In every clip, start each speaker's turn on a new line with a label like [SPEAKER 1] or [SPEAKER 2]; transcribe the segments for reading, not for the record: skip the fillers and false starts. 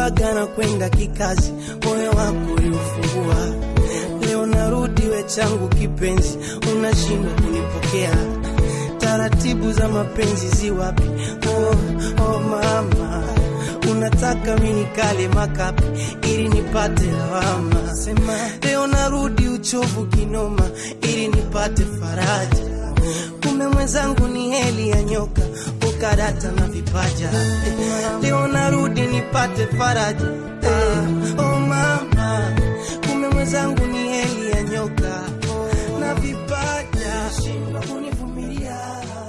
[SPEAKER 1] uliwaga na kwenda kikazi, moyo wako uliufungua. Leo narudi we changu kipenzi, unashindwa kunipokea. Taratibu za mapenzi ziwapi? Oh mama, unataka mimi nikale makapi ili nipate lawama. Sema leo narudi uchovu kinoma ili nipate faraja. Kumbe mwenzangu ni heli ya nyoka, ukarata na vipaja. Leo narudi nipate faraja. Oh mama, kumbe mwenzangu ni heli ya nyoka na vipaja. Shindwa kunivumilia.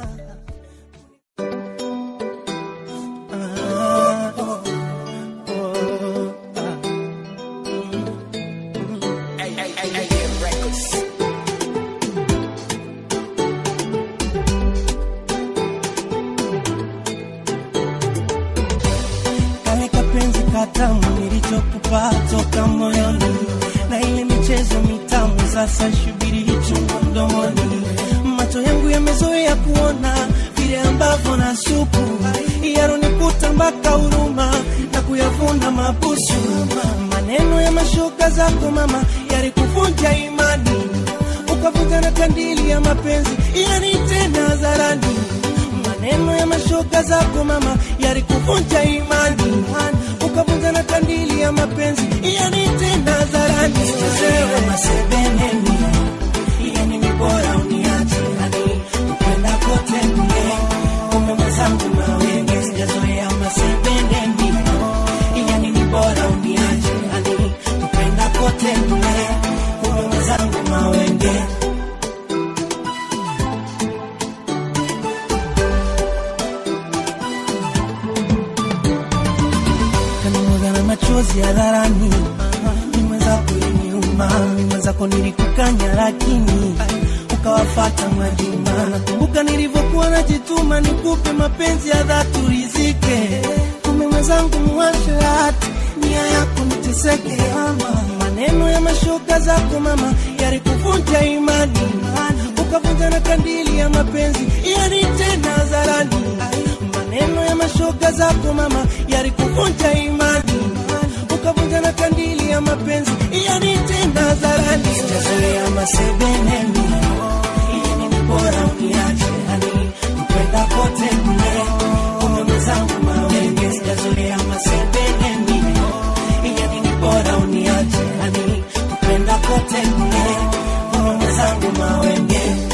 [SPEAKER 1] Tamu nilichokupa toka moyoni, na ile michezo mitamu sasa shubiri hicho mdomoni. Macho yangu yamezoea kuona vile ambavyo na supu yaronikuta mpaka huruma na kuyavuna mabusu. Maneno ya mashoka zako mama yalikuvunja imani, ukavunja na kandili ya mapenzi yanitenda hadharani. Maneno ya mashoka zako mama yalikuvunja imani, ukavunja na kandili ya mapenzi yanitenda hadharani. Sichezewe masebeneni, yani ni bora uniache hani kupenda kote mle. Kumbe mwenzangu mawenge, sijazoea masebeneni, yani ni bora uniache hani kupenda kote mle. Kumbe mwenzangu mawenge. Machozi hadharani, ni mwenzako iliniuma, ni mwenzako nilikukanya lakini ukawafuata Mwajuma. Nakumbuka nilivyokuwa najituma nikupe mapenzi ya dhati rizike. Kumbe mwenzangu muwashe hati, nia yako niteseke. Maneno ya mashoka zako mama yalikuvunja imani, ukavunja na kandili ya mapenzi yanitenda hadharani. Maneno ya mashoka zako mama yalikuvunja imani, ukavunja na kandili ya mapenzi yanitenda hadharani. Sijazoea masebeneni, yani ni bora uniache hani kupenda kote mle. Kumbe mwenzangu mawenge, sijazoea masebeneni, yani ni bora uniache hani kupenda kote mle. Kumbe mwenzangu mawenge.